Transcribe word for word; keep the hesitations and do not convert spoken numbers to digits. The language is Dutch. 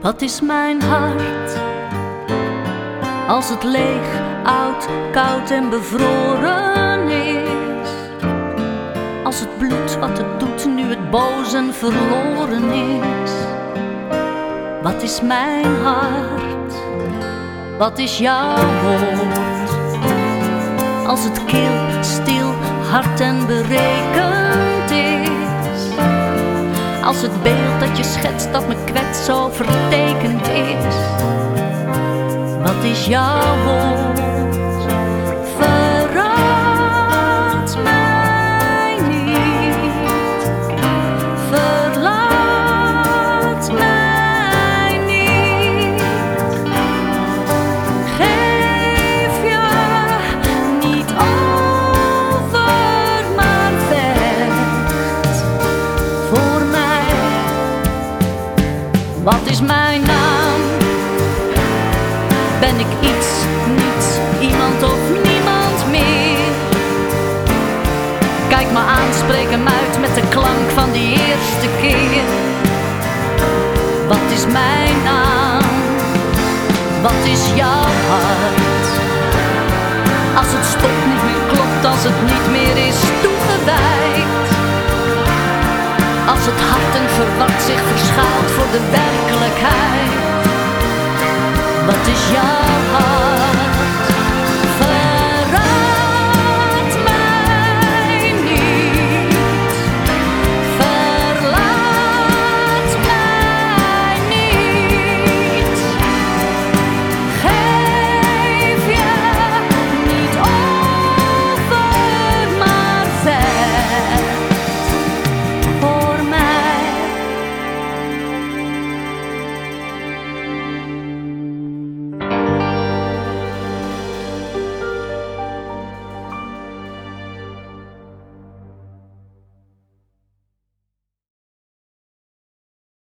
Wat is mijn hart als het leeg, oud, koud en bevroren is? Als het bloed wat het doet nu het bozen verloren is. Wat is mijn hart? Wat is jouw woord? Als het kil, stil, hard en berekend is. Als het beeld dat je schetst dat me kwetst zo vertekend is. Wat is jouw woord? Verraad mij niet. Verlaat mij niet. Geef je niet over, maar vecht voor mij. Wat is mijn naam? Ben ik iets, niets, iemand of niemand meer? Kijk me aan, spreek hem uit met de klank van die eerste keer. Wat is mijn naam? Wat is jouw hart? Als het stopt niet meer klopt, als het niet meer is toegewijd. Als het hart en verward zich verschuilt voor de werkelijkheid. Wat is jouw hart?